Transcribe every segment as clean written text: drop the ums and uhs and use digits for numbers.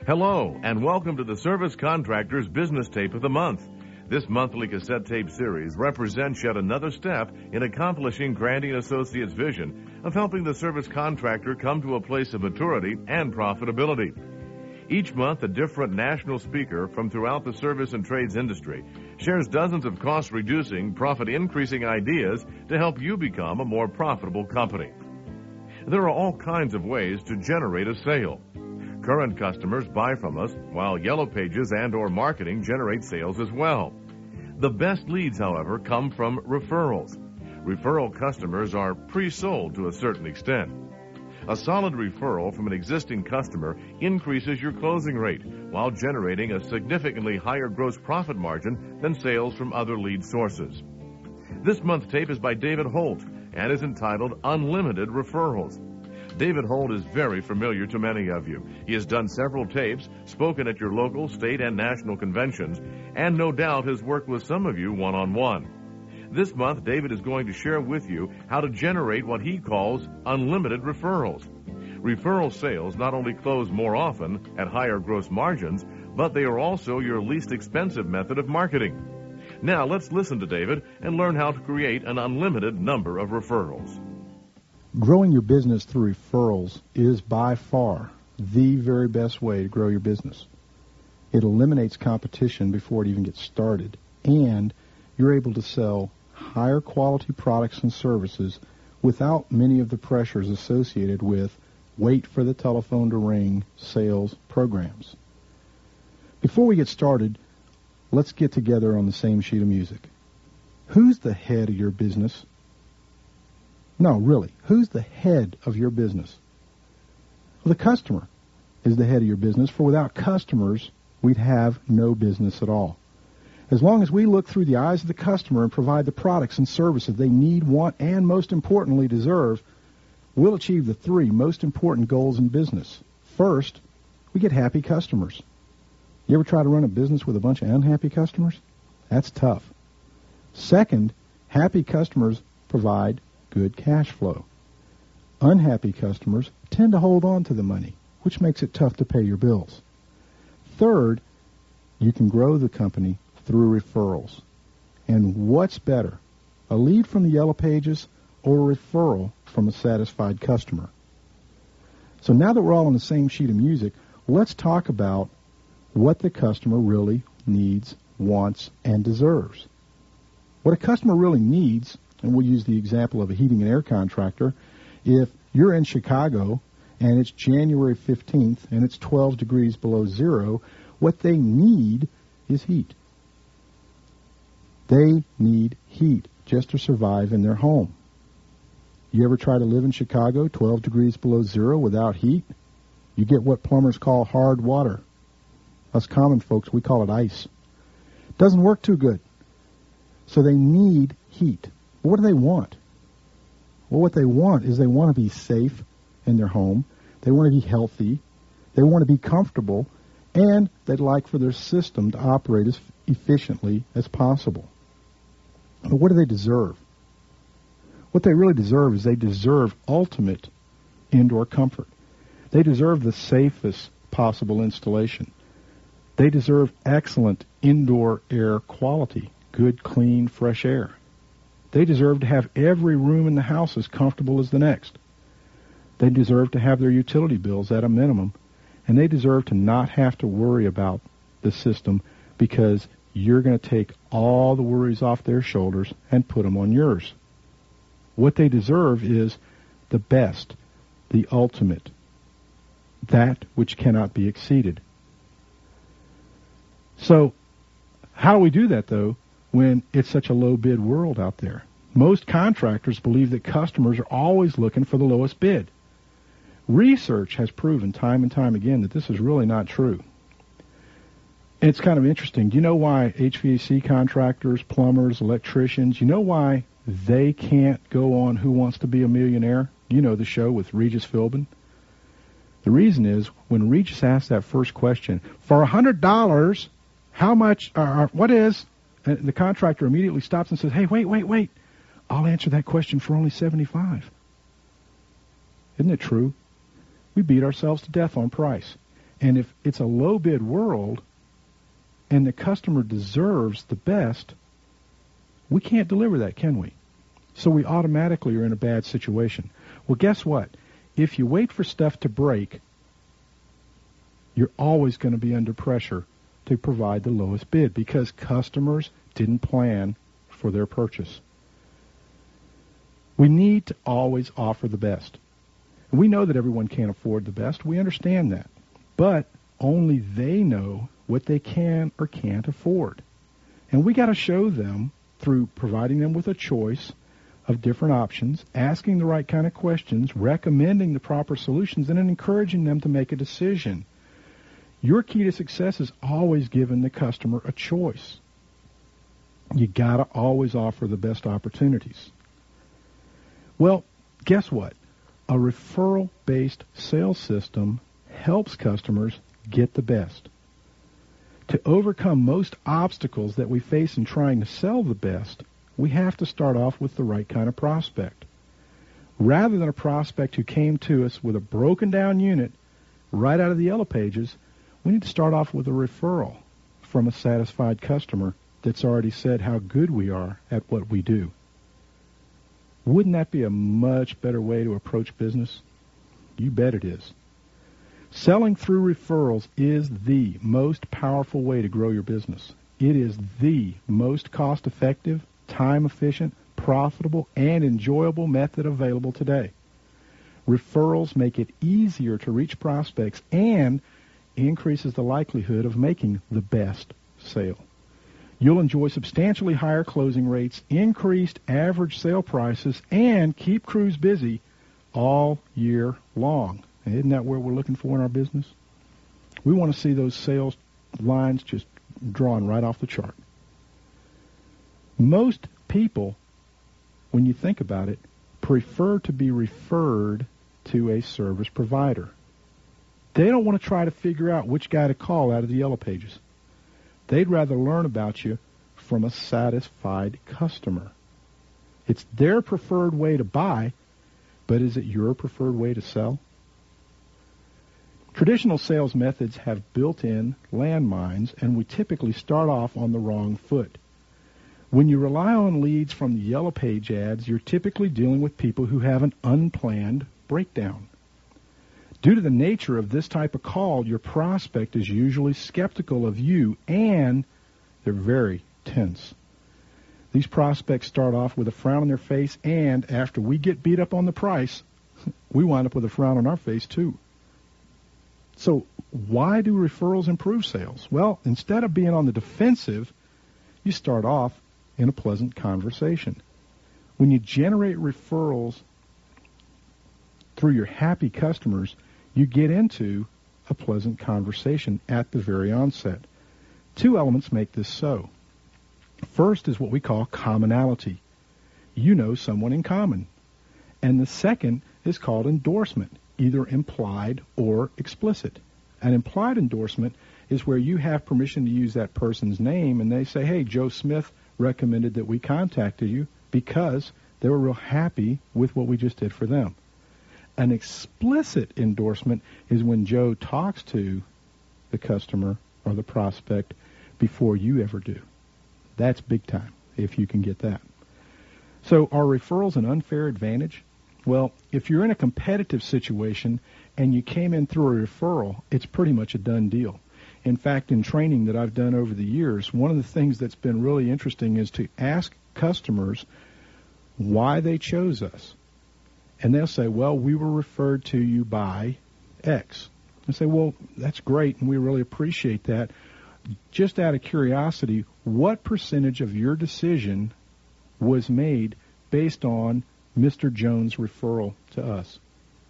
Hello, and welcome to the Service Contractor's Business Tape of the Month. This monthly cassette tape series represents yet another step in accomplishing Grandy & Associates' vision of helping the service contractor come to a place of maturity and profitability. Each month, a different national speaker from throughout the service and trades industry shares dozens of cost-reducing, profit-increasing ideas to help you become a more profitable company. There are all kinds of ways to generate a sale. Current customers buy from us, while Yellow Pages and/or marketing generate sales as well. The best leads, however, come from referrals. Referral customers are pre-sold to a certain extent. A solid referral from an existing customer increases your closing rate while generating a significantly higher gross profit margin than sales from other lead sources. This month's tape is by David Holt and is entitled Unlimited Referrals. David Holt is very familiar to many of you. He has done several tapes, spoken at your local, state, and national conventions, and no doubt has worked with some of you one-on-one. This month, David is going to share with you how to generate what he calls unlimited referrals. Referral sales not only close more often at higher gross margins, but they are also your least expensive method of marketing. Now, let's listen to David and learn how to create an unlimited number of referrals. Growing your business through referrals is by far the very best way to grow your business. It eliminates competition before it even gets started, and you're able to sell higher quality products and services without many of the pressures associated with wait for the telephone to ring sales programs. Before we get started, let's get together on the same sheet of music. Who's the head of your business? No, really, who's the head of your business? Well, the customer is the head of your business, for without customers, we'd have no business at all. As long as we look through the eyes of the customer and provide the products and services they need, want, and most importantly deserve, we'll achieve the three most important goals in business. First, we get happy customers. You ever try to run a business with a bunch of unhappy customers? That's tough. Second, happy customers provide good cash flow. Unhappy customers tend to hold on to the money, which makes it tough to pay your bills. Third, you can grow the company through referrals. And what's better, a lead from the Yellow Pages or a referral from a satisfied customer? So now that we're all on the same sheet of music, let's talk about what the customer really needs, wants, and deserves. What a customer really needs, and we'll use the example of a heating and air contractor, if you're in Chicago and it's January 15th and it's 12 degrees below zero, what they need is heat. They need heat just to survive in their home. You ever try to live in Chicago, 12 degrees below zero, without heat? You get what plumbers call hard water. Us common folks, we call it ice. It doesn't work too good. So they need heat. What do they want? Well, what they want is they want to be safe in their home. They want to be healthy. They want to be comfortable. And they'd like for their system to operate as efficiently as possible. But what do they deserve? What they really deserve is they deserve ultimate indoor comfort. They deserve the safest possible installation. They deserve excellent indoor air quality, good, clean, fresh air. They deserve to have every room in the house as comfortable as the next. They deserve to have their utility bills at a minimum, and they deserve to not have to worry about the system because you're going to take all the worries off their shoulders and put them on yours. What they deserve is the best, the ultimate, that which cannot be exceeded. So, how do we do that, though, when it's such a low-bid world out there? Most contractors believe that customers are always looking for the lowest bid. Research has proven time and time again that this is really not true. And it's kind of interesting. Do you know why HVAC contractors, plumbers, electricians, you know why they can't go on Who Wants to Be a Millionaire? You know the show with Regis Philbin. The reason is when Regis asked that first question, for $100, how much, what is, and the contractor immediately stops and says, hey, wait. I'll answer that question for only $75. Isn't it true? We beat ourselves to death on price. And if it's a low bid world and the customer deserves the best, we can't deliver that, can we? So we automatically are in a bad situation. Well, guess what? If you wait for stuff to break, you're always going to be under pressure to provide the lowest bid because customers didn't plan for their purchase. We need to always offer the best. And we know that everyone can't afford the best. We understand that. But only they know what they can or can't afford. And we got to show them through providing them with a choice of different options, asking the right kind of questions, recommending the proper solutions, and then encouraging them to make a decision. Your key to success is always giving the customer a choice. You got to always offer the best opportunities. Well, guess what? A referral-based sales system helps customers get the best. To overcome most obstacles that we face in trying to sell the best, we have to start off with the right kind of prospect. Rather than a prospect who came to us with a broken down unit right out of the Yellow Pages, we need to start off with a referral from a satisfied customer that's already said how good we are at what we do. Wouldn't that be a much better way to approach business? You bet it is. Selling through referrals is the most powerful way to grow your business. It is the most cost-effective, time-efficient, profitable, and enjoyable method available today. Referrals make it easier to reach prospects and increases the likelihood of making the best sale. You'll enjoy substantially higher closing rates, increased average sale prices, and keep crews busy all year long. And isn't that what we're looking for in our business? We want to see those sales lines just drawn right off the chart. Most people, when you think about it, prefer to be referred to a service provider. They don't want to try to figure out which guy to call out of the Yellow Pages. They'd rather learn about you from a satisfied customer. It's their preferred way to buy, but is it your preferred way to sell? Traditional sales methods have built-in landmines, and we typically start off on the wrong foot. When you rely on leads from the Yellow Page ads, you're typically dealing with people who have an unplanned breakdown. Due to the nature of this type of call, your prospect is usually skeptical of you, and they're very tense. These prospects start off with a frown on their face, and after we get beat up on the price, we wind up with a frown on our face too. So why do referrals improve sales? Well, instead of being on the defensive, you start off in a pleasant conversation. When you generate referrals through your happy customers, you get into a pleasant conversation at the very onset. Two elements make this so. First is what we call commonality. You know someone in common. And the second is called endorsement, either implied or explicit. An implied endorsement is where you have permission to use that person's name, and they say, hey, Joe Smith recommended that we contacted you because they were real happy with what we just did for them. An explicit endorsement is when Joe talks to the customer or the prospect before you ever do. That's big time, if you can get that. So are referrals an unfair advantage? Well, if you're in a competitive situation and you came in through a referral, it's pretty much a done deal. In fact, in training that I've done over the years, one of the things that's been really interesting is to ask customers why they chose us. And they'll say, well, we were referred to you by X. I say, well, that's great, and we really appreciate that. Just out of curiosity, what percentage of your decision was made based on Mr. Jones' referral to us?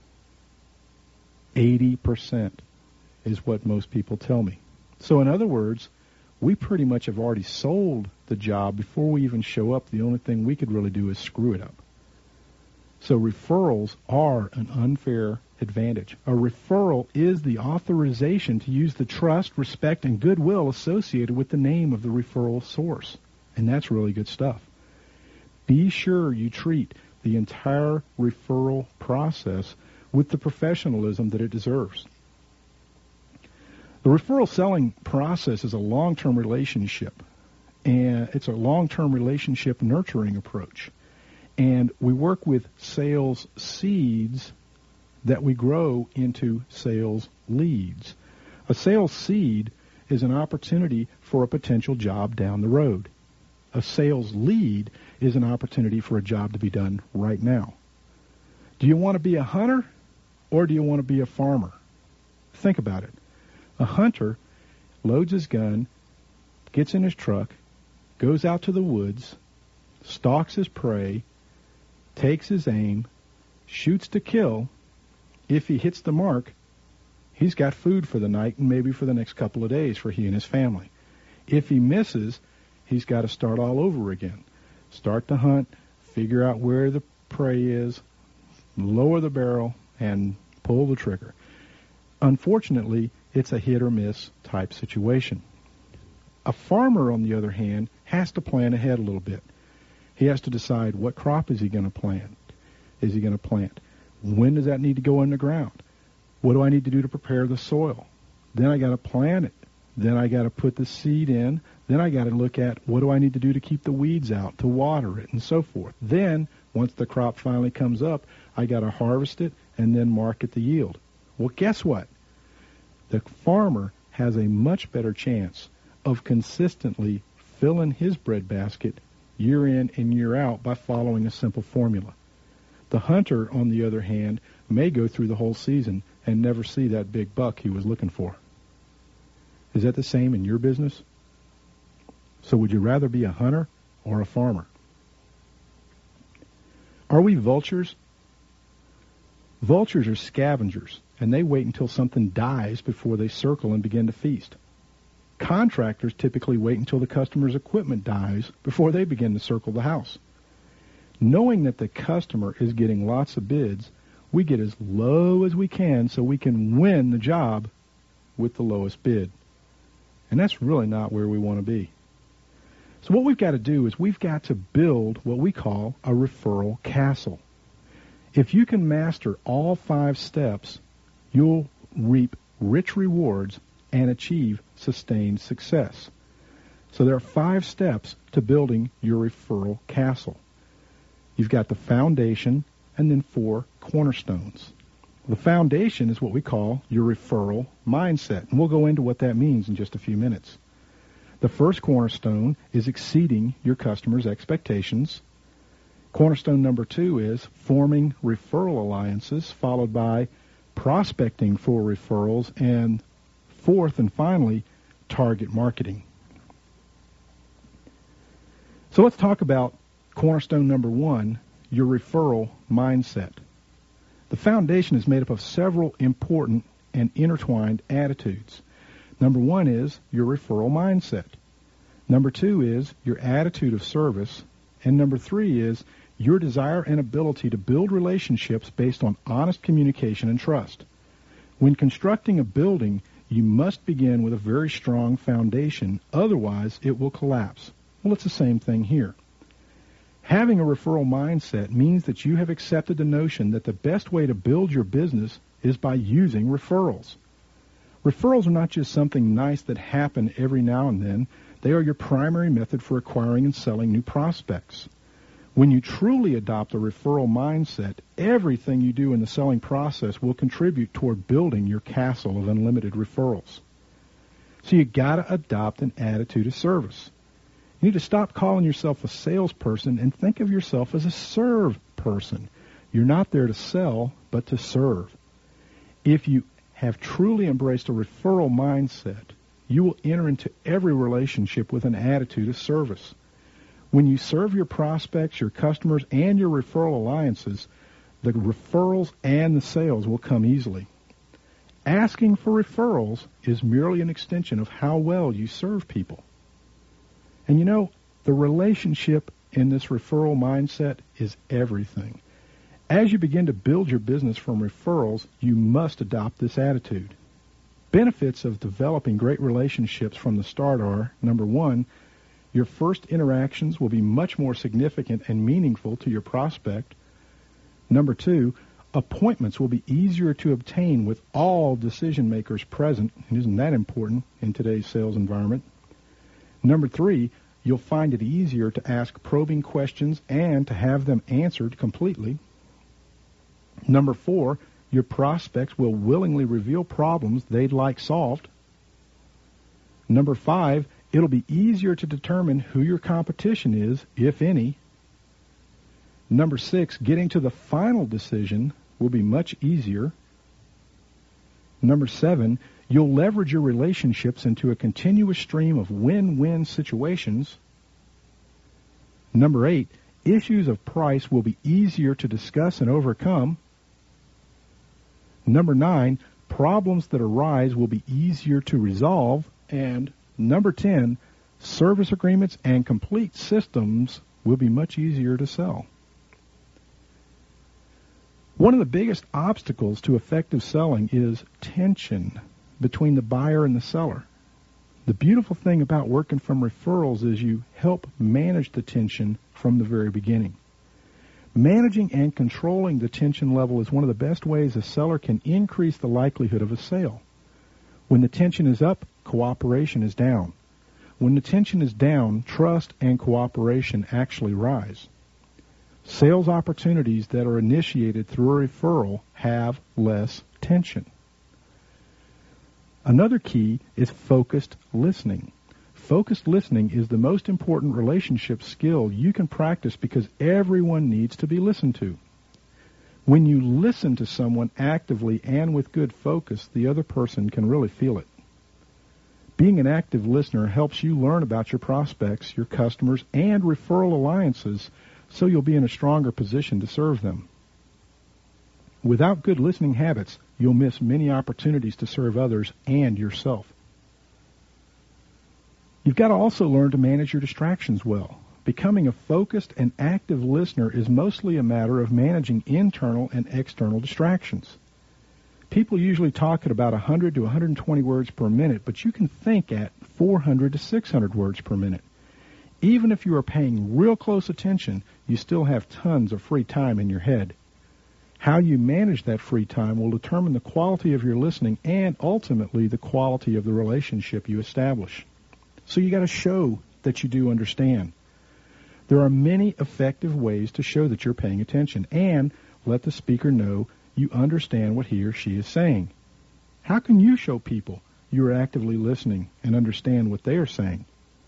80% is what most people tell me. So in other words, we pretty much have already sold the job before we even show up. The only thing we could really do is screw it up. So referrals are an unfair advantage. A referral is the authorization to use the trust, respect, and goodwill associated with the name of the referral source. And that's really good stuff. Be sure you treat the entire referral process with the professionalism that it deserves. The referral selling process is a long-term relationship, and it's a long-term relationship nurturing approach. And we work with sales seeds that we grow into sales leads. A sales seed is an opportunity for a potential job down the road. A sales lead is an opportunity for a job to be done right now. Do you want to be a hunter or do you want to be a farmer? Think about it. A hunter loads his gun, gets in his truck, goes out to the woods, stalks his prey, takes his aim, shoots to kill. If he hits the mark, he's got food for the night and maybe for the next couple of days for he and his family. If he misses, he's got to start all over again. Start the hunt, figure out where the prey is, lower the barrel, and pull the trigger. Unfortunately, it's a hit or miss type situation. A farmer, on the other hand, has to plan ahead a little bit. He has to decide what crop is he going to plant. Is he going to plant? When does that need to go in the ground? What do I need to do to prepare the soil? Then I got to plant it. Then I got to put the seed in. Then I got to look at what do I need to do to keep the weeds out, to water it, and so forth. Then, once the crop finally comes up, I got to harvest it and then market the yield. Well, guess what? The farmer has a much better chance of consistently filling his breadbasket year in and year out by following a simple formula. The hunter, on the other hand, may go through the whole season and never see that big buck he was looking for. Is that the same in your business? So would you rather be a hunter or a farmer? Are we vultures? Vultures are scavengers, and they wait until something dies before they circle and begin to feast. Contractors typically wait until the customer's equipment dies before they begin to circle the house. Knowing that the customer is getting lots of bids, we get as low as we can so we can win the job with the lowest bid. And that's really not where we want to be. So what we've got to do is we've got to build what we call a referral castle. If you can master all 5 steps, you'll reap rich rewards and achieve sustained success. So there are 5 steps to building your referral castle. You've got the foundation and then 4 cornerstones. The foundation is what we call your referral mindset, and we'll go into what that means in just a few minutes. The first cornerstone is exceeding your customers' expectations. Cornerstone number 2 is forming referral alliances, followed by prospecting for referrals, and 4th and finally, target marketing. So let's talk about cornerstone number 1, your referral mindset. The foundation is made up of several important and intertwined attitudes. Number 1 is your referral mindset. Number 2 is your attitude of service. And number 3 is your desire and ability to build relationships based on honest communication and trust. When constructing a building, you must begin with a very strong foundation, otherwise it will collapse. Well, it's the same thing here. Having a referral mindset means that you have accepted the notion that the best way to build your business is by using referrals. Referrals are not just something nice that happen every now and then. They are your primary method for acquiring and selling new prospects. When you truly adopt a referral mindset, everything you do in the selling process will contribute toward building your castle of unlimited referrals. So you got to adopt an attitude of service. You need to stop calling yourself a salesperson and think of yourself as a serve person. You're not there to sell, but to serve. If you have truly embraced a referral mindset, you will enter into every relationship with an attitude of service. When you serve your prospects, your customers, and your referral alliances, the referrals and the sales will come easily. Asking for referrals is merely an extension of how well you serve people. And you know, the relationship in this referral mindset is everything. As you begin to build your business from referrals, you must adopt this attitude. Benefits of developing great relationships from the start are, number 1, your first interactions will be much more significant and meaningful to your prospect. Number 2, Appointments will be easier to obtain with all decision makers present. And isn't that important in today's sales environment? Number 3, you'll find it easier to ask probing questions and to have them answered completely. Number 4, your prospects will willingly reveal problems they'd like solved. Number 5, it'll be easier to determine who your competition is, if any. Number 6, getting to the final decision will be much easier. Number 7, you'll leverage your relationships into a continuous stream of win-win situations. Number 8, issues of price will be easier to discuss and overcome. Number 9, problems that arise will be easier to resolve. And number 10, service agreements and complete systems will be much easier to sell. One of the biggest obstacles to effective selling is tension between the buyer and the seller. The beautiful thing about working from referrals is you help manage the tension from the very beginning. Managing and controlling the tension level is one of the best ways a seller can increase the likelihood of a sale. When the tension is up, cooperation is down. When the tension is down, trust and cooperation actually rise. Sales opportunities that are initiated through a referral have less tension. Another key is focused listening. Focused listening is the most important relationship skill you can practice because everyone needs to be listened to. When you listen to someone actively and with good focus, the other person can really feel it. Being an active listener helps you learn about your prospects, your customers, and referral alliances, so you'll be in a stronger position to serve them. Without good listening habits, you'll miss many opportunities to serve others and yourself. You've got to also learn to manage your distractions well. Becoming a focused and active listener is mostly a matter of managing internal and external distractions. People usually talk at about 100 to 120 words per minute, but you can think at 400 to 600 words per minute. Even if you are paying real close attention, you still have tons of free time in your head. How you manage that free time will determine the quality of your listening and ultimately the quality of the relationship you establish. So you got to show that you do understand. There are many effective ways to show that you're paying attention and let the speaker know you understand what he or she is saying. How can you show people you are actively listening and understand what they are saying?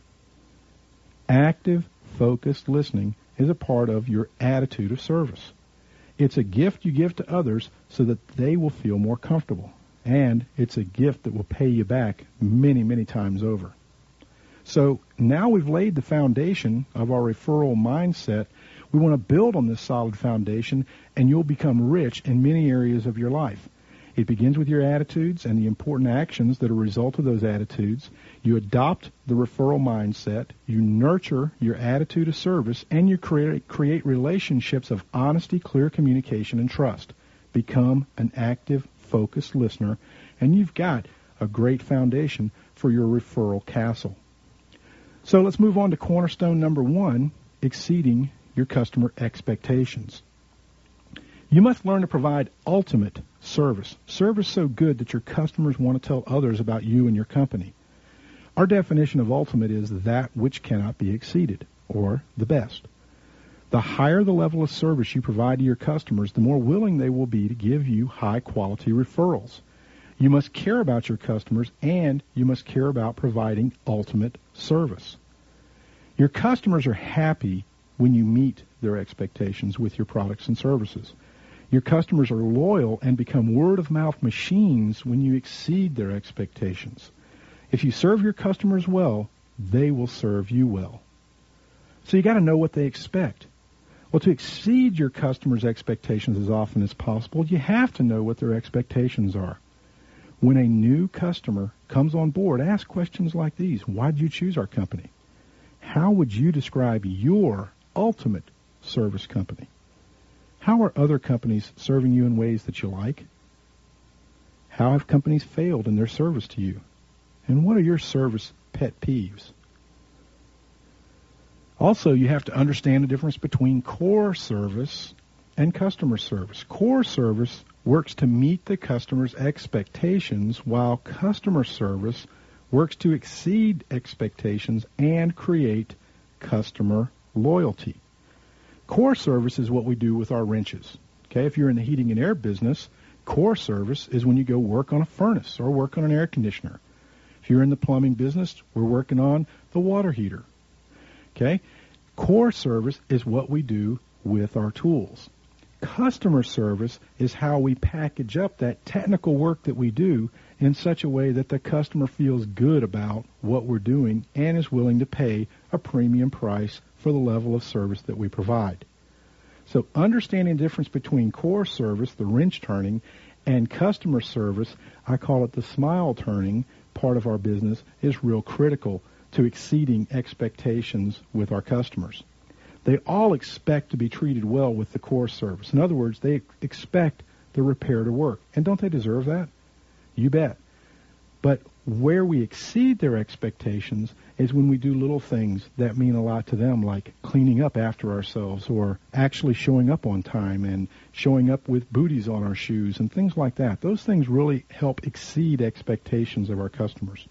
Active, focused listening is a part of your attitude of service. It's a gift you give to others so that they will feel more comfortable. And it's a gift that will pay you back many, many times over. So now we've laid the foundation of our referral mindset. We want to build on this solid foundation, and you'll become rich in many areas of your life. It begins with your attitudes and the important actions that are a result of those attitudes. You adopt the referral mindset, you nurture your attitude of service, and you create relationships of honesty, clear communication, and trust. Become an active, focused listener, and you've got a great foundation for your referral castle. So let's move on to cornerstone number 1, exceeding your customer expectations. You must learn to provide ultimate service. Service so good that your customers want to tell others about you and your company. Our definition of ultimate is that which cannot be exceeded, or the best. The higher the level of service you provide to your customers, the more willing they will be to give you high-quality referrals. You must care about your customers, and you must care about providing ultimate service. Your customers are happy when you meet their expectations with your products and services. Your customers are loyal and become word-of-mouth machines when you exceed their expectations. If you serve your customers well, they will serve you well. So you got to know what they expect. Well, to exceed your customers' expectations as often as possible, you have to know what their expectations are. When a new customer comes on board, ask questions like these. Why did you choose our company? How would you describe your ultimate service company? How are other companies serving you in ways that you like? How have companies failed in their service to you? And what are your service pet peeves? Also, you have to understand the difference between core service and customer service. Core service works to meet the customer's expectations, while customer service works to exceed expectations and create customer loyalty. Core service is what we do with our wrenches. Okay, if you're in the heating and air business, core service is when you go work on a furnace or work on an air conditioner. If you're in the plumbing business, we're working on the water heater. Okay, core service is what we do with our tools. Customer service is how we package up that technical work that we do in such a way that the customer feels good about what we're doing and is willing to pay a premium price for the level of service that we provide. So understanding the difference between core service, the wrench turning, and customer service, I call it the smile turning part of our business, is real critical to exceeding expectations with our customers. They all expect to be treated well with the core service. In other words, they expect the repair to work. And don't they deserve that? You bet. But where we exceed their expectations is when we do little things that mean a lot to them, like cleaning up after ourselves or actually showing up on time and showing up with booties on our shoes and things like that. Those things really help exceed expectations of our customers.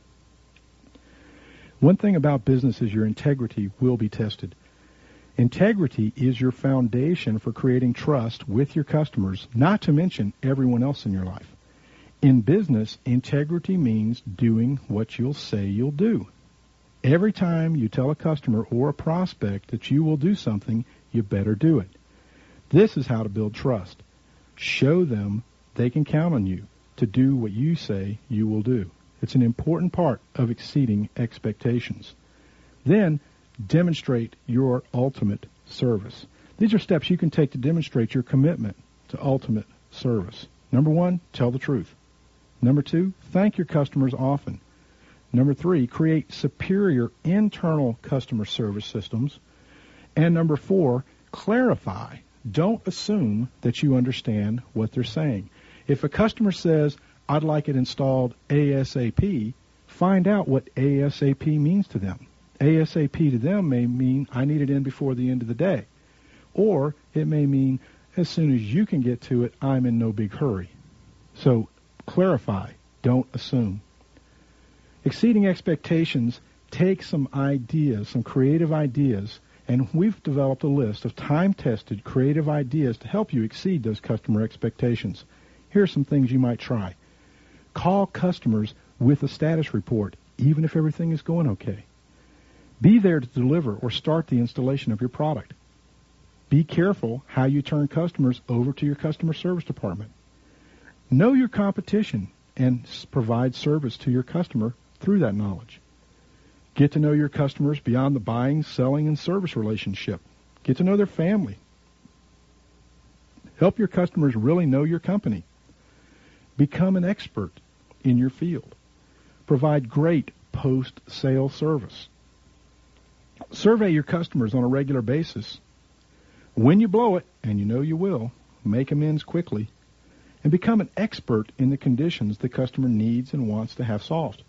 One thing about business is your integrity will be tested. Integrity is your foundation for creating trust with your customers, not to mention everyone else in your life. In business, integrity means doing what you'll say you'll do. Every time you tell a customer or a prospect that you will do something, you better do it. This is how to build trust. Show them they can count on you to do what you say you will do. It's an important part of exceeding expectations. Then, demonstrate your ultimate service. These are steps you can take to demonstrate your commitment to ultimate service. Number 1, tell the truth. Number 2, thank your customers often. Number 3, create superior internal customer service systems. And number 4, clarify. Don't assume that you understand what they're saying. If a customer says, I'd like it installed ASAP, find out what ASAP means to them. ASAP to them may mean I need it in before the end of the day. Or it may mean as soon as you can get to it, I'm in no big hurry. So clarify. Don't assume. Exceeding expectations takes some ideas, some creative ideas, and we've developed a list of time-tested creative ideas to help you exceed those customer expectations. Here are some things you might try. Call customers with a status report, even if everything is going okay. Be there to deliver or start the installation of your product. Be careful how you turn customers over to your customer service department. Know your competition and provide service to your customer through that knowledge. Get to know your customers beyond the buying, selling, and service relationship. Get to know their family. Help your customers really know your company. Become an expert in your field. Provide great post-sale service. Survey your customers on a regular basis. When you blow it, and you know you will, make amends quickly, and become an expert in the conditions the customer needs and wants to have solved.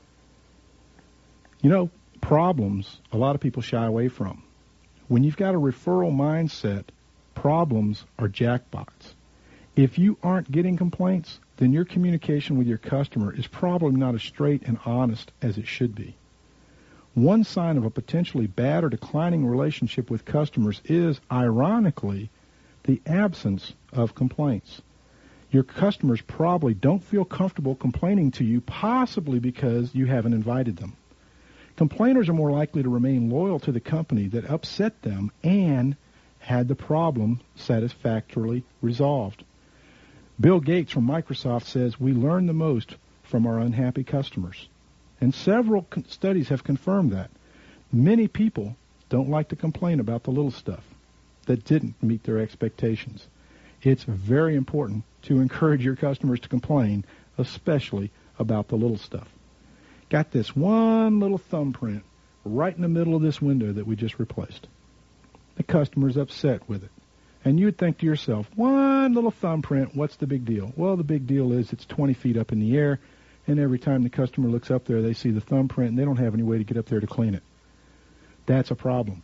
You know, problems, a lot of people shy away from. When you've got a referral mindset, problems are jackpots. If you aren't getting complaints, then your communication with your customer is probably not as straight and honest as it should be. One sign of a potentially bad or declining relationship with customers is, ironically, the absence of complaints. Your customers probably don't feel comfortable complaining to you, possibly because you haven't invited them. Complainers are more likely to remain loyal to the company that upset them and had the problem satisfactorily resolved. Bill Gates from Microsoft says we learn the most from our unhappy customers. And several studies have confirmed that. Many people don't like to complain about the little stuff that didn't meet their expectations. It's very important to encourage your customers to complain, especially about the little stuff. Got this one little thumbprint right in the middle of this window that we just replaced. The customer's upset with it. And you'd think to yourself, one little thumbprint, what's the big deal? Well, the big deal is it's 20 feet up in the air, and every time the customer looks up there, they see the thumbprint, and they don't have any way to get up there to clean it. That's a problem.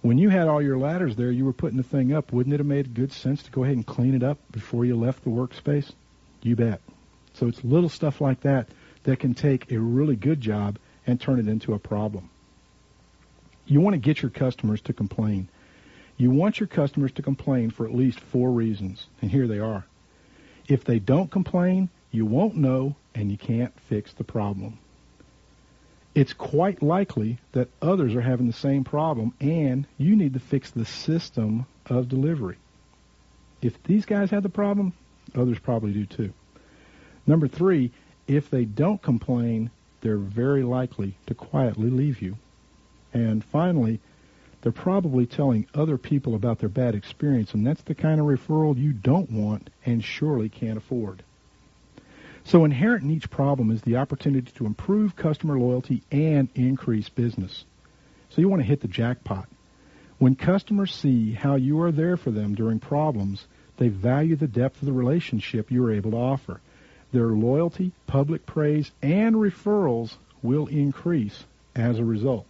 When you had all your ladders there, you were putting the thing up. Wouldn't it have made good sense to go ahead and clean it up before you left the workspace? You bet. So it's little stuff like that that can take a really good job and turn it into a problem. You want to get your customers to complain. You want your customers to complain for at least 4 reasons, and here they are. If they don't complain, you won't know, and you can't fix the problem. It's quite likely that others are having the same problem, and you need to fix the system of delivery. If these guys have the problem, others probably do too. Number 3, if they don't complain, they're very likely to quietly leave you. And finally, they're probably telling other people about their bad experience, and that's the kind of referral you don't want and surely can't afford. So inherent in each problem is the opportunity to improve customer loyalty and increase business. So you want to hit the jackpot. When customers see how you are there for them during problems, they value the depth of the relationship you are able to offer. Their loyalty, public praise, and referrals will increase as a result.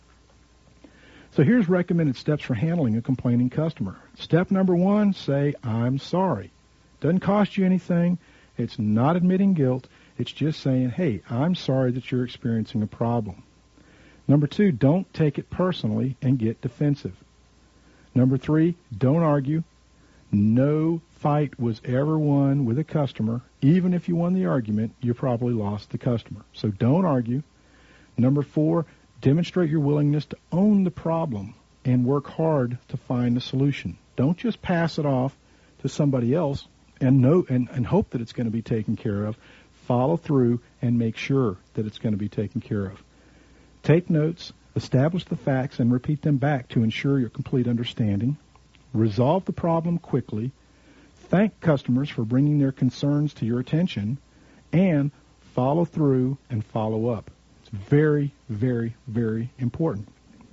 So here's recommended steps for handling a complaining customer. Step number 1, say, I'm sorry. Doesn't cost you anything. It's not admitting guilt. It's just saying, hey, I'm sorry that you're experiencing a problem. Number 2, don't take it personally and get defensive. Number 3, don't argue. No fight was ever won with a customer. Even if you won the argument, you probably lost the customer. So don't argue. Number 4, demonstrate your willingness to own the problem and work hard to find a solution. Don't just pass it off to somebody else and hope that it's going to be taken care of. Follow through and make sure that it's going to be taken care of. Take notes, establish the facts, and repeat them back to ensure your complete understanding. Resolve the problem quickly. Thank customers for bringing their concerns to your attention, and follow through and follow up. It's very, very, very important.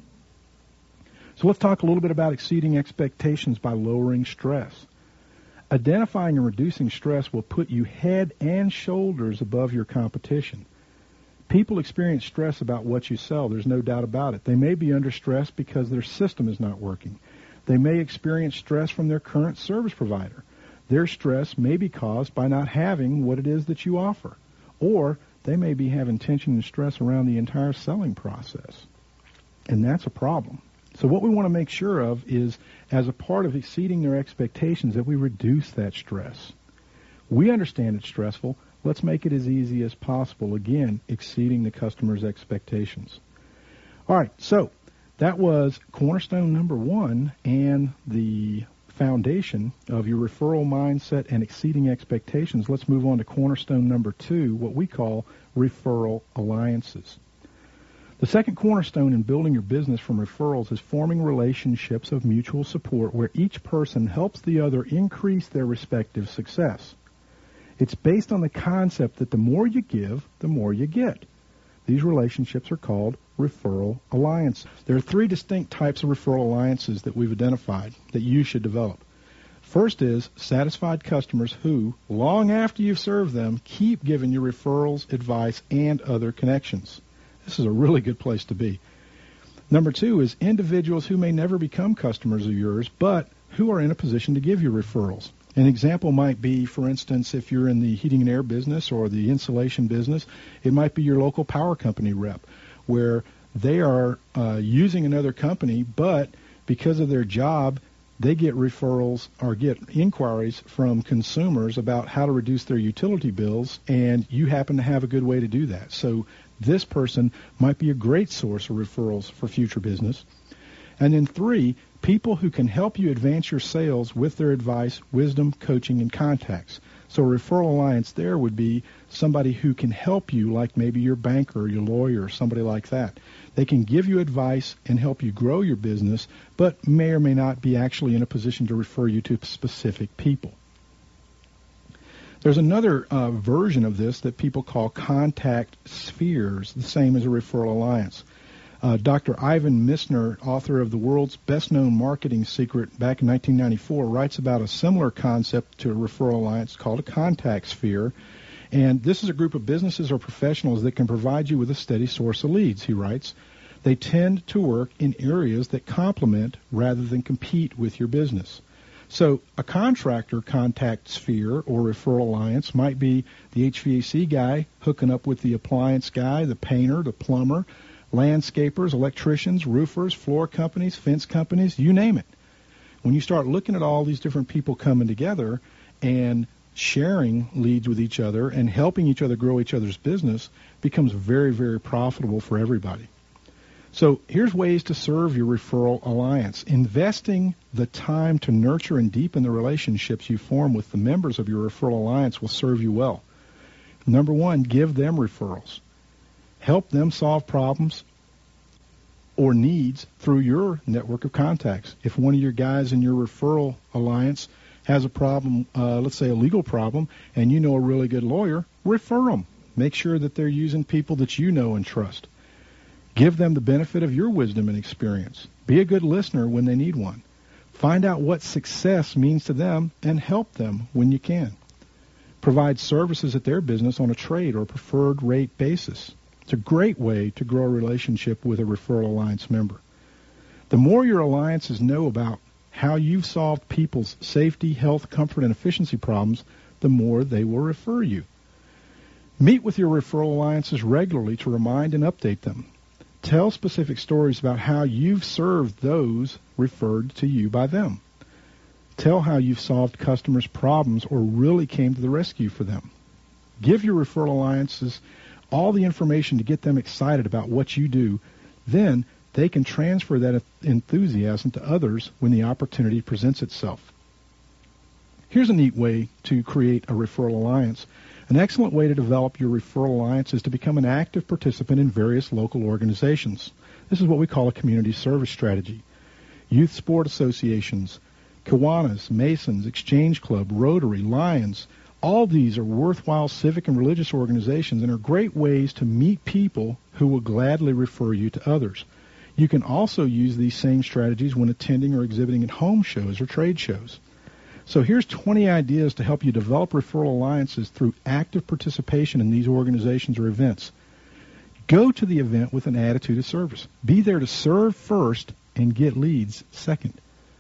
So let's talk a little bit about exceeding expectations by lowering stress. Identifying and reducing stress will put you head and shoulders above your competition. People experience stress about what you sell. There's no doubt about it. They may be under stress because their system is not working. They may experience stress from their current service provider. Their stress may be caused by not having what it is that you offer. Or they may be having tension and stress around the entire selling process. And that's a problem. So what we want to make sure of is, as a part of exceeding their expectations, that we reduce that stress. We understand it's stressful. Let's make it as easy as possible. Again, exceeding the customer's expectations. All right, so that was cornerstone number 1 and the foundation of your referral mindset and exceeding expectations. Let's move on to cornerstone number 2, what we call referral alliances. The second cornerstone in building your business from referrals is forming relationships of mutual support where each person helps the other increase their respective success. It's based on the concept that the more you give, the more you get. These relationships are called referral alliances. There are 3 distinct types of referral alliances that we've identified that you should develop. First is satisfied customers who, long after you've served them, keep giving you referrals, advice, and other connections. This is a really good place to be. Number 2 is individuals who may never become customers of yours, but who are in a position to give you referrals. An example might be, for instance, if you're in the heating and air business or the insulation business, it might be your local power company rep, where they are using another company, but because of their job, they get referrals or get inquiries from consumers about how to reduce their utility bills, and you happen to have a good way to do that. So this person might be a great source of referrals for future business. And then 3, people who can help you advance your sales with their advice, wisdom, coaching, and contacts. So a referral alliance there would be somebody who can help you, like maybe your banker or your lawyer or somebody like that. They can give you advice and help you grow your business, but may or may not be actually in a position to refer you to specific people. There's another version of this that people call contact spheres, the same as a referral alliance. Dr. Ivan Misner, author of the world's best-known marketing secret back in 1994, writes about a similar concept to a referral alliance called a contact sphere. And this is a group of businesses or professionals that can provide you with a steady source of leads, he writes. They tend to work in areas that complement rather than compete with your business. So a contractor contact sphere or referral alliance might be the HVAC guy hooking up with the appliance guy, the painter, the plumber, landscapers, electricians, roofers, floor companies, fence companies, you name it. When you start looking at all these different people coming together and sharing leads with each other and helping each other grow each other's business, becomes very, very profitable for everybody. So here's ways to serve your referral alliance. Investing the time to nurture and deepen the relationships you form with the members of your referral alliance will serve you well. Number one, give them referrals. Help them solve problems or needs through your network of contacts. If one of your guys in your referral alliance has a problem, let's say a legal problem, and you know a really good lawyer, refer them. Make sure that they're using people that you know and trust. Give them the benefit of your wisdom and experience. Be a good listener when they need one. Find out what success means to them and help them when you can. Provide services at their business on a trade or preferred rate basis. It's a great way to grow a relationship with a referral alliance member. The more your alliances know about how you've solved people's safety, health, comfort, and efficiency problems, the more they will refer you. Meet with your referral alliances regularly to remind and update them. Tell specific stories about how you've served those referred to you by them. Tell how you've solved customers' problems or really came to the rescue for them. Give your referral alliances all the information to get them excited about what you do. Then they can transfer that enthusiasm to others when the opportunity presents itself. Here's a neat way to create a referral alliance. An excellent way to develop your referral alliance is to become an active participant in various local organizations. This is what we call a community service strategy. Youth sport associations, Kiwanis, Masons, Exchange Club, Rotary, Lions, all these are worthwhile civic and religious organizations and are great ways to meet people who will gladly refer you to others. You can also use these same strategies when attending or exhibiting at home shows or trade shows. So here's 20 ideas to help you develop referral alliances through active participation in these organizations or events. Go to the event with an attitude of service. Be there to serve first and get leads second.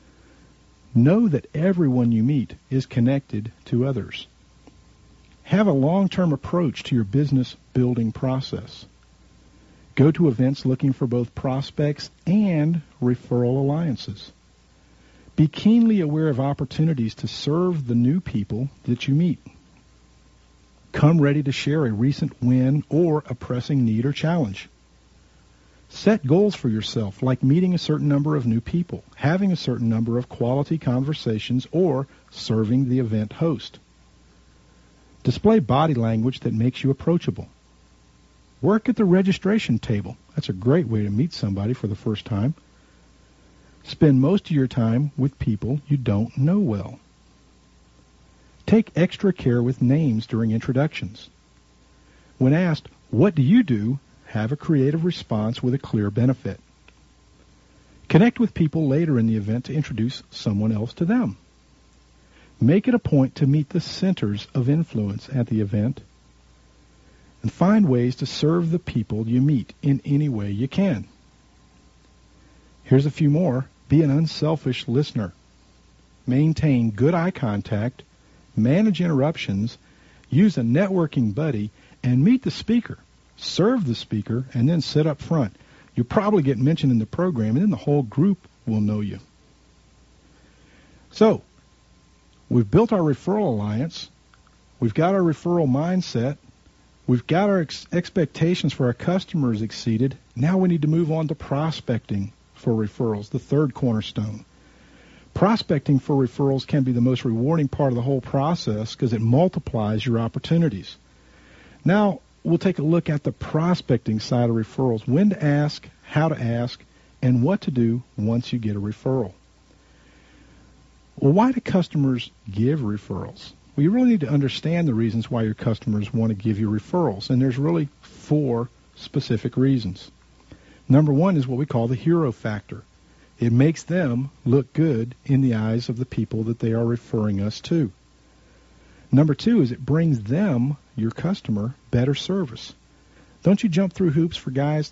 Know that everyone you meet is connected to others. Have a long-term approach to your business building process. Go to events looking for both prospects and referral alliances. Be keenly aware of opportunities to serve the new people that you meet. Come ready to share a recent win or a pressing need or challenge. Set goals for yourself, like meeting a certain number of new people, having a certain number of quality conversations, or serving the event host. Display body language that makes you approachable. Work at the registration table. That's a great way to meet somebody for the first time. Spend most of your time with people you don't know well. Take extra care with names during introductions. When asked, "What do you do?" have a creative response with a clear benefit. Connect with people later in the event to introduce someone else to them. Make it a point to meet the centers of influence at the event. And find ways to serve the people you meet in any way you can. Here's a few more. Be an unselfish listener. Maintain good eye contact. Manage interruptions. Use a networking buddy. And meet the speaker. Serve the speaker. And then sit up front. You'll probably get mentioned in the program, and then the whole group will know you. So, we've built our referral alliance. We've got our referral mindset. We've got our expectations for our customers exceeded. Now we need to move on to prospecting for referrals, the third cornerstone. Prospecting for referrals can be the most rewarding part of the whole process because it multiplies your opportunities. Now we'll take a look at the prospecting side of referrals, when to ask, how to ask, and what to do once you get a referral. Well, why do customers give referrals? Well, you really need to understand the reasons why your customers want to give you referrals, and there's really 4 specific reasons. Number 1 is what we call the hero factor. It makes them look good in the eyes of the people that they are referring us to. Number 2 is it brings them, your customer, better service. Don't you jump through hoops for guys that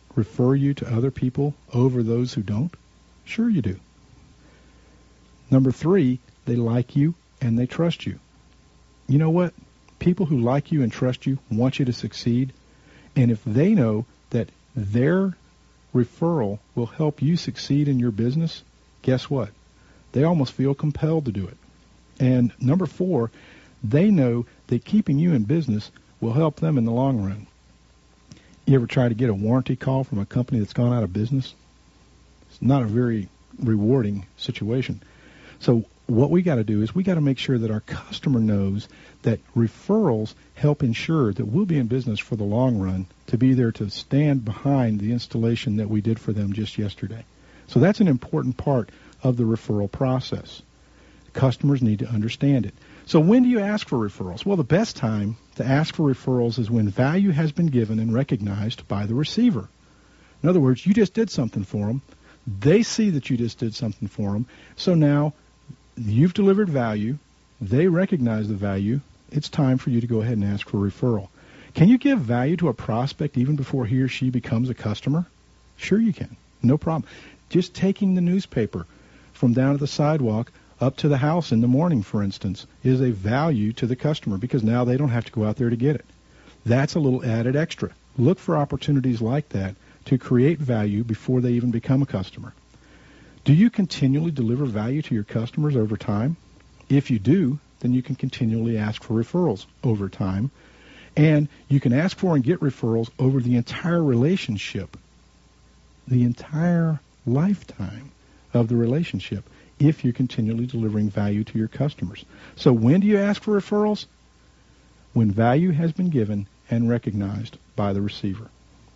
refer you to other people over those who don't? Sure you do. Number 3, they like you and they trust you. You know what? People who like you and trust you want you to succeed. And if they know that their referral will help you succeed in your business, guess what? They almost feel compelled to do it. And number 4, they know that keeping you in business will help them in the long run. You ever try to get a warranty call from a company that's gone out of business? It's not a very rewarding situation. So what we got to do is we got to make sure that our customer knows that referrals help ensure that we'll be in business for the long run, to be there to stand behind the installation that we did for them just yesterday. So that's an important part of the referral process. Customers need to understand it. So when do you ask for referrals? Well, the best time to ask for referrals is when value has been given and recognized by the receiver. In other words, you just did something for them. They see that you just did something for them. So now you've delivered value. They recognize the value. It's time for you to go ahead and ask for a referral. Can you give value to a prospect even before he or she becomes a customer? Sure you can. No problem. Just taking the newspaper from down at the sidewalk up to the house in the morning, for instance, is a value to the customer because now they don't have to go out there to get it. That's a little added extra. Look for opportunities like that to create value before they even become a customer. Do you continually deliver value to your customers over time? If you do, then you can continually ask for referrals over time. And you can ask for and get referrals over the entire relationship, the entire lifetime of the relationship, if you're continually delivering value to your customers. So when do you ask for referrals? When value has been given and recognized by the receiver.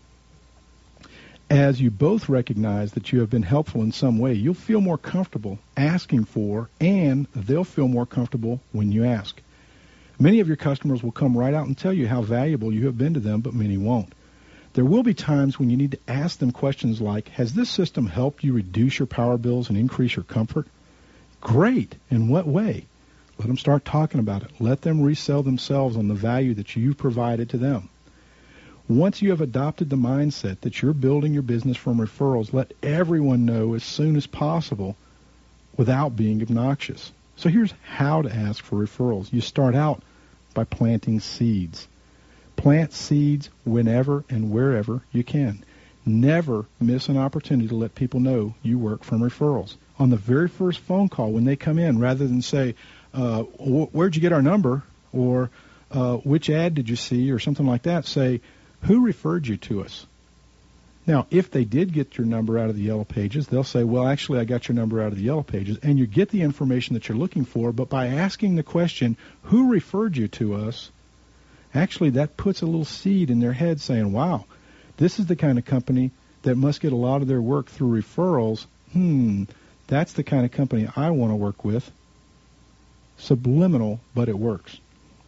As you both recognize that you have been helpful in some way, you'll feel more comfortable asking for, and they'll feel more comfortable when you ask. Many of your customers will come right out and tell you how valuable you have been to them, but many won't. There will be times when you need to ask them questions like, has this system helped you reduce your power bills and increase your comfort? Great. In what way? Let them start talking about it. Let them resell themselves on the value that you've provided to them. Once you have adopted the mindset that you're building your business from referrals, let everyone know as soon as possible without being obnoxious. So here's how to ask for referrals. You start out by planting seeds. Plant seeds whenever and wherever you can. Never miss an opportunity to let people know you work from referrals. On the very first phone call when they come in, rather than say, where'd you get our number? Or which ad did you see? Or something like that, say, who referred you to us? Now, if they did get your number out of the Yellow Pages, they'll say, well, actually, I got your number out of the Yellow Pages. And you get the information that you're looking for, but by asking the question, who referred you to us, actually that puts a little seed in their head saying, wow, this is the kind of company that must get a lot of their work through referrals. That's the kind of company I want to work with. Subliminal, but it works.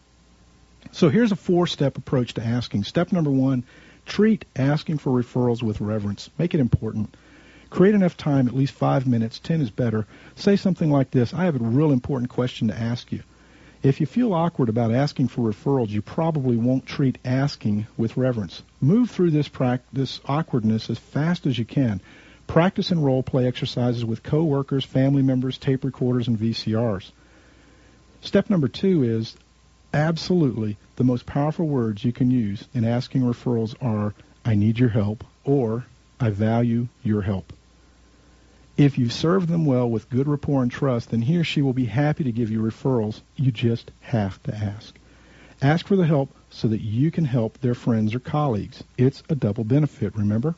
So here's a 4-step approach to asking. Step number 1, treat asking for referrals with reverence. Make it important. Create enough time, at least 5 minutes, 10 is better. Say something like this: I have a real important question to ask you. If you feel awkward about asking for referrals, you probably won't treat asking with reverence. Move through this awkwardness as fast as you can. Practice and role-play exercises with coworkers, family members, tape recorders, and VCRs. Step number 2 is absolutely the most powerful words you can use in asking referrals are, I need your help, or I value your help. If you serve them well with good rapport and trust, then he or she will be happy to give you referrals. You just have to ask. Ask for the help so that you can help their friends or colleagues. It's a double benefit, remember?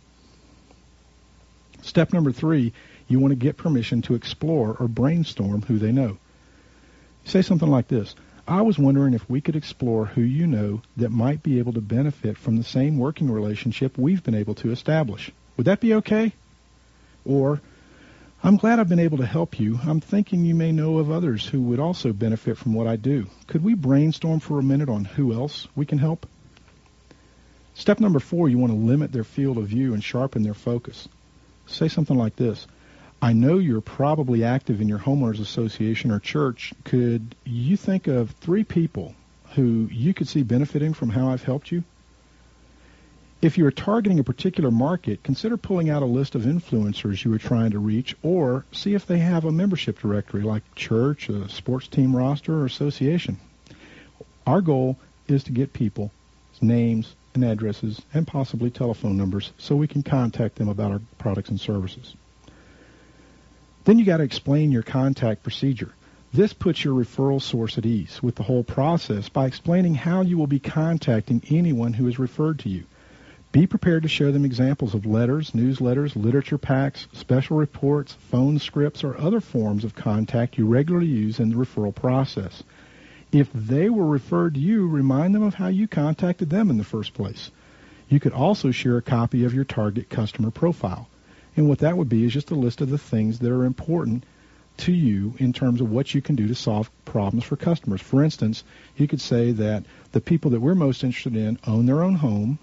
Step number 3, you want to get permission to explore or brainstorm who they know. Say something like this: I was wondering if we could explore who you know that might be able to benefit from the same working relationship we've been able to establish. Would that be okay? Or, I'm glad I've been able to help you. I'm thinking you may know of others who would also benefit from what I do. Could we brainstorm for a minute on who else we can help? Step number 4, you want to limit their field of view and sharpen their focus. Say something like this: I know you're probably active in your homeowners association or church. Could you think of 3 people who you could see benefiting from how I've helped you? If you are targeting a particular market, consider pulling out a list of influencers you are trying to reach, or see if they have a membership directory like church, a sports team roster, or association. Our goal is to get people's names and addresses and possibly telephone numbers so we can contact them about our products and services. Then you got to explain your contact procedure. This puts your referral source at ease with the whole process by explaining how you will be contacting anyone who is referred to you. Be prepared to show them examples of letters, newsletters, literature packs, special reports, phone scripts, or other forms of contact you regularly use in the referral process. If they were referred to you, remind them of how you contacted them in the first place. You could also share a copy of your target customer profile. And what that would be is just a list of the things that are important to you in terms of what you can do to solve problems for customers. For instance, you could say that the people that we're most interested in own their own home,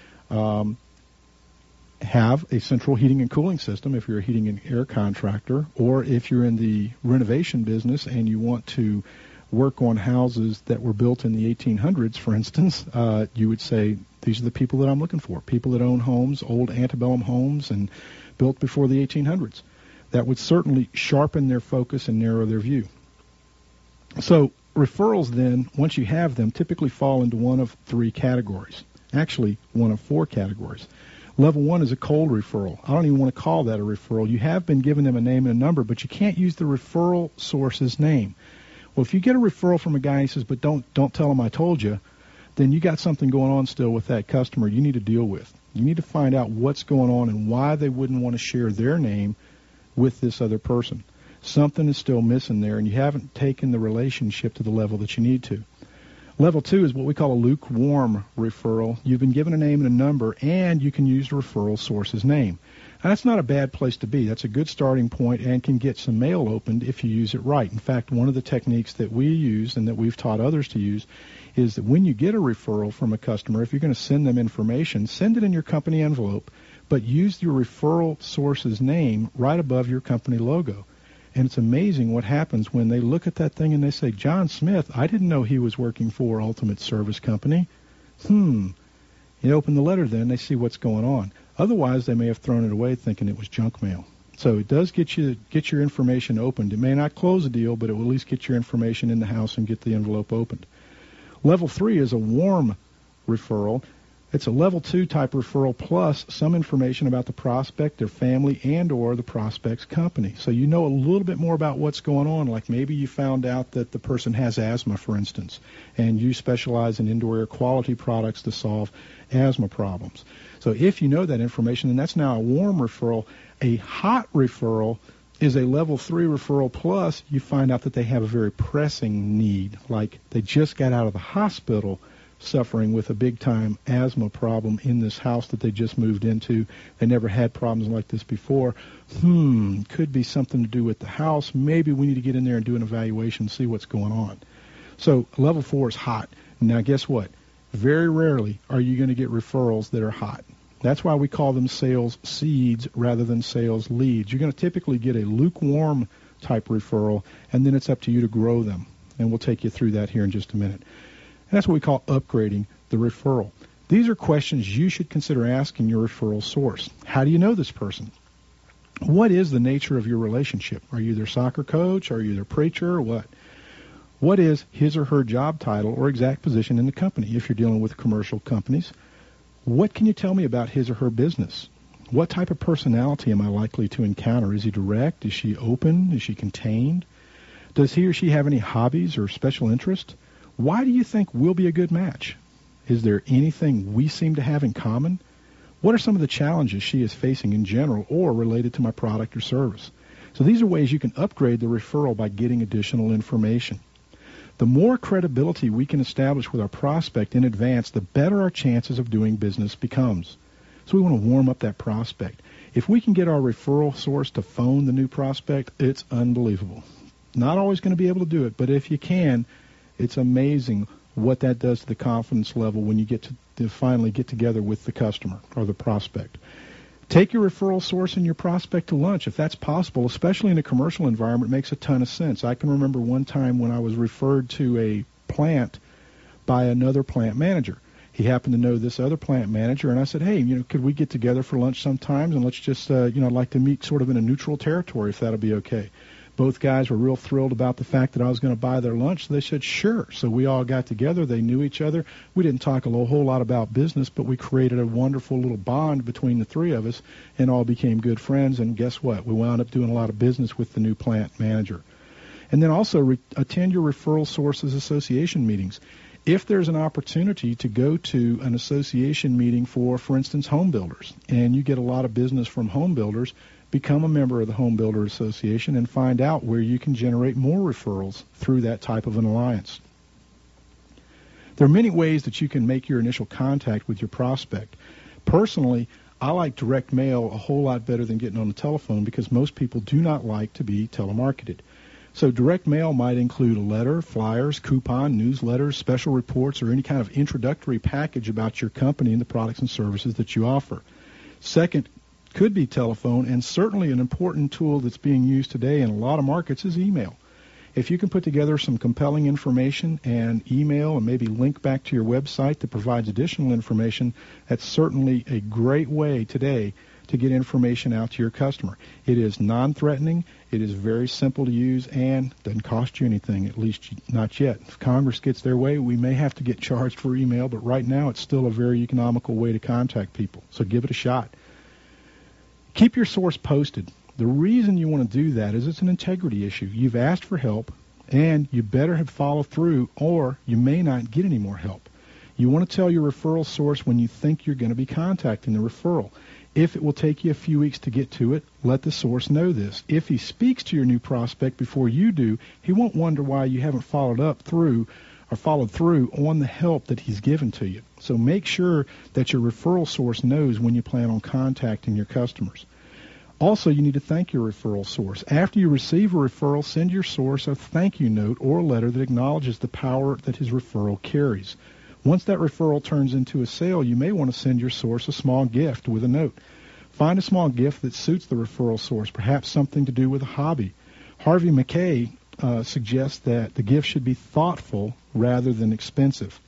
have a central heating and cooling system if you're a heating and air contractor, or if you're in the renovation business and you want to work on houses that were built in the 1800s, for instance, you would say, these are the people that I'm looking for, people that own homes, old antebellum homes, and built before the 1800s. That would certainly sharpen their focus and narrow their view. So referrals then, once you have them, typically fall into one of three categories. Actually, one of four categories. Level 1 is a cold referral. I don't even want to call that a referral. You have been giving them a name and a number, but you can't use the referral source's name. Well, if you get a referral from a guy and he says, but don't tell him I told you, then you got something going on still with that customer you need to deal with. You need to find out what's going on and why they wouldn't want to share their name with this other person. Something is still missing there, and you haven't taken the relationship to the level that you need to. Level 2 is what we call a lukewarm referral. You've been given a name and a number, and you can use the referral source's name. Now, that's not a bad place to be. That's a good starting point and can get some mail opened if you use it right. In fact, one of the techniques that we use and that we've taught others to use is that when you get a referral from a customer, if you're going to send them information, send it in your company envelope, but use your referral source's name right above your company logo. And it's amazing what happens when they look at that thing and they say, John Smith, I didn't know he was working for Ultimate Service Company. You open the letter then, they see what's going on. Otherwise, they may have thrown it away thinking it was junk mail. So it does get your information opened. It may not close a deal, but it will at least get your information in the house and get the envelope opened. Level 3 is a warm referral. It's a level 2 type referral plus some information about the prospect, their family, and or the prospect's company. So you know a little bit more about what's going on. Like maybe you found out that the person has asthma, for instance, and you specialize in indoor air quality products to solve asthma problems. So if you know that information, then that's now a warm referral. A hot referral is a level 3 referral plus you find out that they have a very pressing need, like they just got out of the hospital suffering with a big-time asthma problem in this house that they just moved into. They never had problems like this before. Could be something to do with the house. Maybe we need to get in there and do an evaluation, see what's going on. So level 4 is hot. Now, guess what? Very rarely are you going to get referrals that are hot. That's why we call them sales seeds rather than sales leads. You're going to typically get a lukewarm type referral, and then it's up to you to grow them. And we'll take you through that here in just a minute. And that's what we call upgrading the referral. These are questions you should consider asking your referral source. How do you know this person? What is the nature of your relationship? Are you their soccer coach? Are you their preacher? Or what? What is his or her job title or exact position in the company if you're dealing with commercial companies? What can you tell me about his or her business? What type of personality am I likely to encounter? Is he direct? Is she open? Is she contained? Does he or she have any hobbies or special interest? Why do you think we'll be a good match? Is there anything we seem to have in common? What are some of the challenges she is facing in general or related to my product or service? So these are ways you can upgrade the referral by getting additional information. The more credibility we can establish with our prospect in advance, the better our chances of doing business becomes. So we want to warm up that prospect. If we can get our referral source to phone the new prospect, it's unbelievable. Not always going to be able to do it, but if you can, it's amazing what that does to the confidence level when you get to finally get together with the customer or the prospect. Take your referral source and your prospect to lunch if that's possible, especially in a commercial environment. It makes a ton of sense. I can remember one time when I was referred to a plant by another plant manager. He happened to know this other plant manager, and I said, hey, could we get together for lunch sometimes, and let's just, I'd like to meet sort of in a neutral territory, if that'll be okay. Both guys were real thrilled about the fact that I was going to buy their lunch. So they said, sure. So we all got together. They knew each other. We didn't talk a whole lot about business, but we created a wonderful little bond between the three of us and all became good friends. And guess what? We wound up doing a lot of business with the new plant manager. And then also attend your referral sources association meetings. If there's an opportunity to go to an association meeting for instance, home builders, and you get a lot of business from home builders, become a member of the Home Builder Association and find out where you can generate more referrals through that type of an alliance. There are many ways that you can make your initial contact with your prospect. Personally, I like direct mail a whole lot better than getting on the telephone because most people do not like to be telemarketed. So direct mail might include a letter, flyers, coupon, newsletters, special reports, or any kind of introductory package about your company and the products and services that you offer. Second, could be telephone, and certainly an important tool that's being used today in a lot of markets is email. If you can put together some compelling information and email and maybe link back to your website that provides additional information, that's certainly a great way today to get information out to your customer. It is non-threatening, it is very simple to use, and doesn't cost you anything, at least not yet. If Congress gets their way, we may have to get charged for email, but right now it's still a very economical way to contact people, so give it a shot. Keep your source posted. The reason you want to do that is it's an integrity issue. You've asked for help, and you better have followed through, or you may not get any more help. You want to tell your referral source when you think you're going to be contacting the referral. If it will take you a few weeks to get to it, let the source know this. If he speaks to your new prospect before you do, he won't wonder why you haven't followed through on the help that he's given to you. So make sure that your referral source knows when you plan on contacting your customers. Also, you need to thank your referral source. After you receive a referral, send your source a thank you note or a letter that acknowledges the power that his referral carries. Once that referral turns into a sale, you may want to send your source a small gift with a note. Find a small gift that suits the referral source, perhaps something to do with a hobby. Harvey Mackay suggests that the gift should be thoughtful rather than expensive.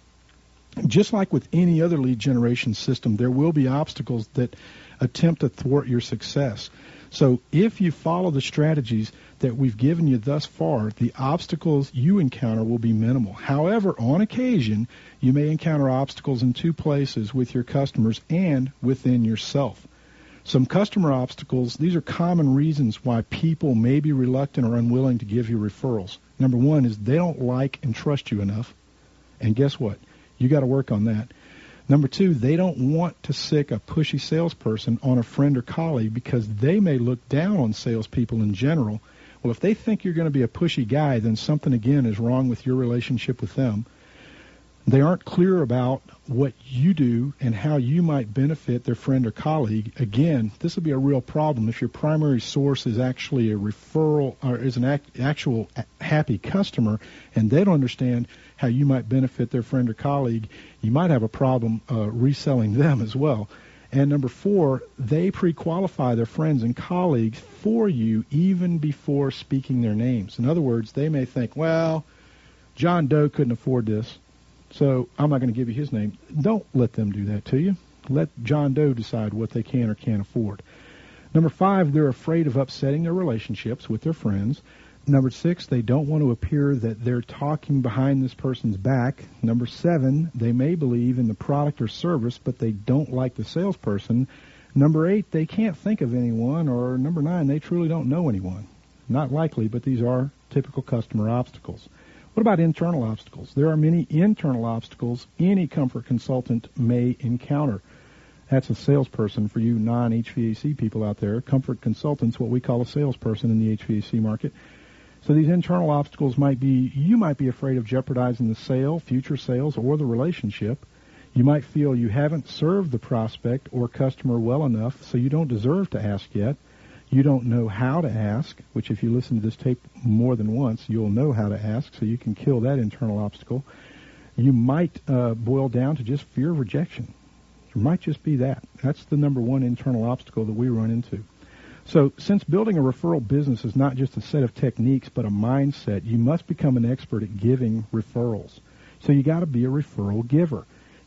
Just like with any other lead generation system, there will be obstacles that attempt to thwart your success. So if you follow the strategies that we've given you thus far, the obstacles you encounter will be minimal. However, on occasion, you may encounter obstacles in two places with your customers and within yourself. Some customer obstacles, these are common reasons why people may be reluctant or unwilling to give you referrals. Number one is they don't like and trust you enough. And guess what? You got to work on that. Number two, they don't want to sick a pushy salesperson on a friend or colleague because they may look down on salespeople in general. Well, if they think you're going to be a pushy guy, then something, again, is wrong with your relationship with them. They aren't clear about what you do and how you might benefit their friend or colleague. Again, this will be a real problem if your primary source is actually a referral or is an actual happy customer and they don't understand how you might benefit their friend or colleague. You might have a problem reselling them as well. And number four, they pre-qualify their friends and colleagues for you even before speaking their names. In other words, they may think, well, John Doe couldn't afford this, so I'm not going to give you his name. Don't let them do that to you. Let John Doe decide what they can or can't afford. Number five, they're afraid of upsetting their relationships with their friends. Number six, they don't want to appear that they're talking behind this person's back. Number seven, they may believe in the product or service, but they don't like the salesperson. Number eight, they can't think of anyone. Or number nine, they truly don't know anyone. Not likely, but these are typical customer obstacles. What about internal obstacles? There are many internal obstacles any comfort consultant may encounter. That's a salesperson for you non-HVAC people out there. Comfort consultant's what we call a salesperson in the HVAC market. So these internal obstacles might be, you might be afraid of jeopardizing the sale, future sales, or the relationship. You might feel you haven't served the prospect or customer well enough, so you don't deserve to ask yet. You don't know how to ask, which if you listen to this tape more than once, you'll know how to ask, so you can kill that internal obstacle. You might boil down to just fear of rejection. It might just be that. That's the number one internal obstacle that we run into. So since building a referral business is not just a set of techniques but a mindset, you must become an expert at giving referrals. So you got to be a referral giver.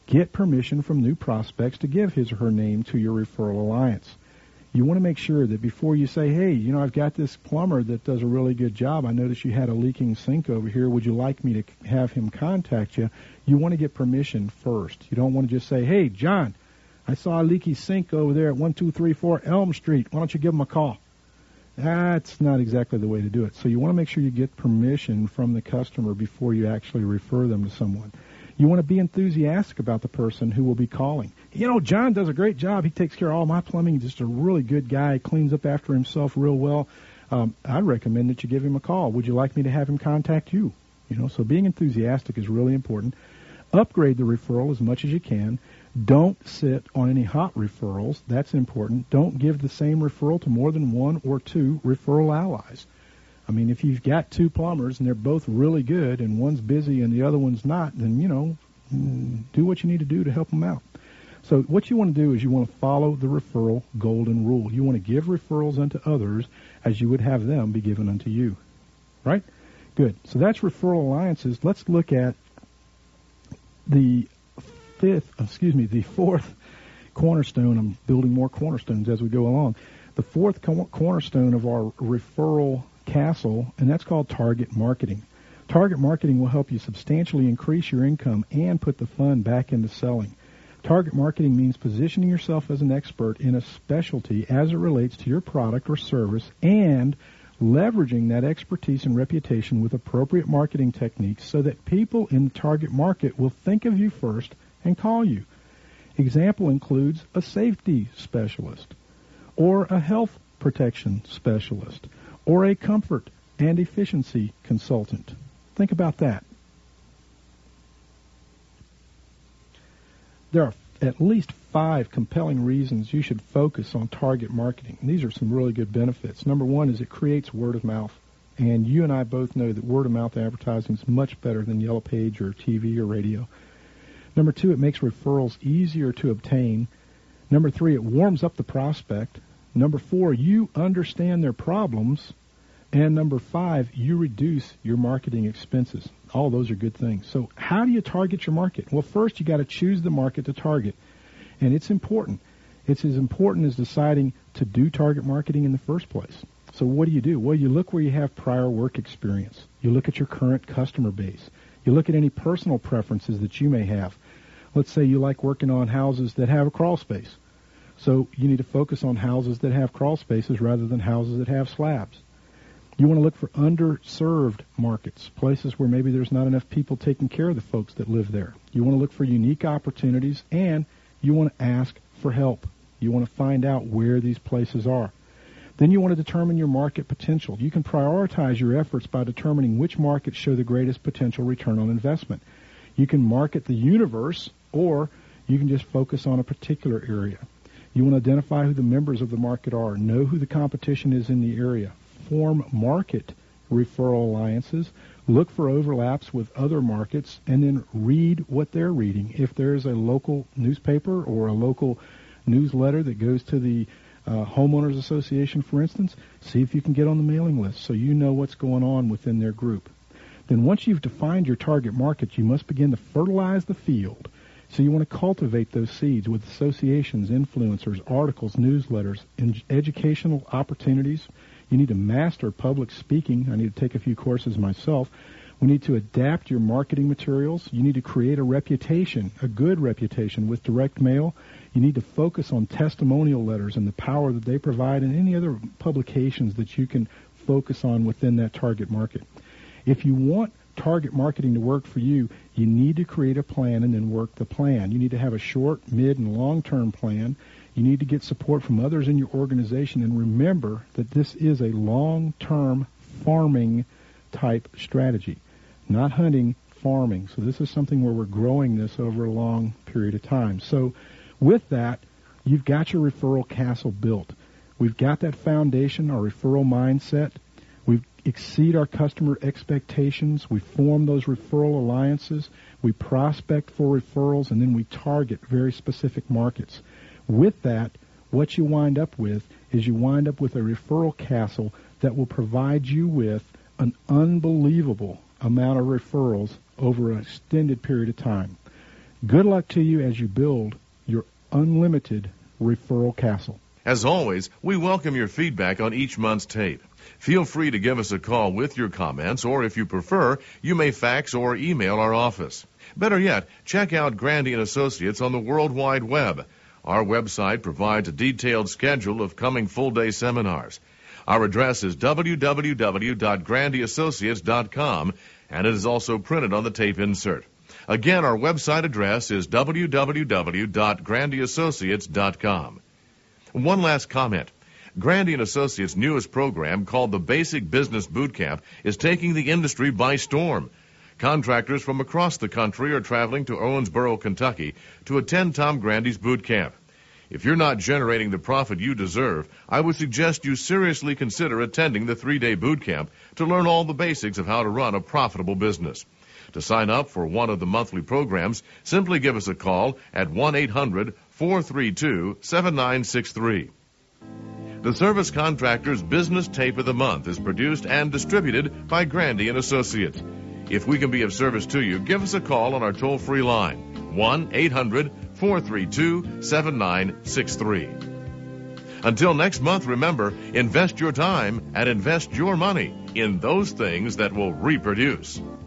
Get permission from new prospects to give his or her name to your referral alliance. You want to make sure that before you say, hey, I've got this plumber that does a really good job. I noticed you had a leaking sink over here. Would you like me to have him contact you? You want to get permission first. You don't want to just say, hey, John, I saw a leaky sink over there at 1234 Elm Street. Why don't you give him a call? That's not exactly the way to do it. So you want to make sure you get permission from the customer before you actually refer them to someone. You want to be enthusiastic about the person who will be calling. John does a great job. He takes care of all my plumbing. Just a really good guy. Cleans up after himself real well. I'd recommend that you give him a call. Would you like me to have him contact you? So being enthusiastic is really important. Upgrade the referral as much as you can. Don't sit on any hot referrals. That's important. Don't give the same referral to more than one or two referral allies. I mean, if you've got two plumbers and they're both really good and one's busy and the other one's not, then, do what you need to do to help them out. So what you want to do is you want to follow the referral golden rule. You want to give referrals unto others as you would have them be given unto you. Right? Good. So that's referral alliances. Let's look at the fourth cornerstone. I'm building more cornerstones as we go along. The fourth cornerstone of our referral castle, and that's called target marketing. Target marketing will help you substantially increase your income and put the fun back into selling. Target marketing means positioning yourself as an expert in a specialty as it relates to your product or service and leveraging that expertise and reputation with appropriate marketing techniques so that people in the target market will think of you first and call you. Example includes a safety specialist or a health protection specialist or a comfort and efficiency consultant. Think about that. There are at least 5 compelling reasons you should focus on target marketing. These are some really good benefits. Number 1 is it creates word of mouth. And you and I both know that word of mouth advertising is much better than Yellow Page or TV or radio. Number 2, it makes referrals easier to obtain. Number 3, it warms up the prospect. Number 4, you understand their problems. And number 5, you reduce your marketing expenses. All those are good things. So how do you target your market? Well, first you got to choose the market to target. And it's important. It's as important as deciding to do target marketing in the first place. So what do? Well, you look where you have prior work experience. You look at your current customer base. You look at any personal preferences that you may have. Let's say you like working on houses that have a crawl space. So you need to focus on houses that have crawl spaces rather than houses that have slabs. You want to look for underserved markets, places where maybe there's not enough people taking care of the folks that live there. You want to look for unique opportunities, and you want to ask for help. You want to find out where these places are. Then you want to determine your market potential. You can prioritize your efforts by determining which markets show the greatest potential return on investment. You can market the universe, or you can just focus on a particular area. You want to identify who the members of the market are, know who the competition is in the area, form market referral alliances, look for overlaps with other markets, and then read what they're reading. If there's a local newspaper or a local newsletter that goes to the homeowners association, for instance, see if you can get on the mailing list so you know what's going on within their group. Then once you've defined your target market, you must begin to fertilize the field. So you want to cultivate those seeds with associations, influencers, articles, newsletters, and educational opportunities. You need to master public speaking. I need to take a few courses myself. We need to adapt your marketing materials. You need to create a reputation, a good reputation with direct mail. You need to focus on testimonial letters and the power that they provide and any other publications that you can focus on within that target market. If you want target marketing to work for you, you need to create a plan and then work the plan. You need to have a short, mid, and long-term plan. You need to get support from others in your organization, and remember that this is a long-term farming type strategy, not hunting, farming. So this is something where we're growing this over a long period of time. So with that, you've got your referral castle built. We've got that foundation, our referral mindset. We exceed our customer expectations. We form those referral alliances. We prospect for referrals, and then we target very specific markets. With that, what you wind up with is you wind up with a referral castle that will provide you with an unbelievable amount of referrals over an extended period of time. Good luck to you as you build your unlimited referral castle. As always, we welcome your feedback on each month's tape. Feel free to give us a call with your comments, or if you prefer, you may fax or email our office. Better yet, check out Grandy & Associates on the World Wide Web. Our website provides a detailed schedule of coming full-day seminars. Our address is www.grandyassociates.com, and it is also printed on the tape insert. Again, our website address is www.grandyassociates.com. One last comment. Grandy & Associates' newest program, called the Basic Business Bootcamp, is taking the industry by storm. Contractors from across the country are traveling to Owensboro, Kentucky, to attend Tom Grandy's boot camp. If you're not generating the profit you deserve, I would suggest you seriously consider attending the 3-day boot camp to learn all the basics of how to run a profitable business. To sign up for one of the monthly programs, simply give us a call at 1-800-432-7963. The Service Contractor's Business Tape of the Month is produced and distributed by Grandy & Associates. If we can be of service to you, give us a call on our toll-free line, 1-800-432-7963. Until next month, remember, invest your time and invest your money in those things that will reproduce.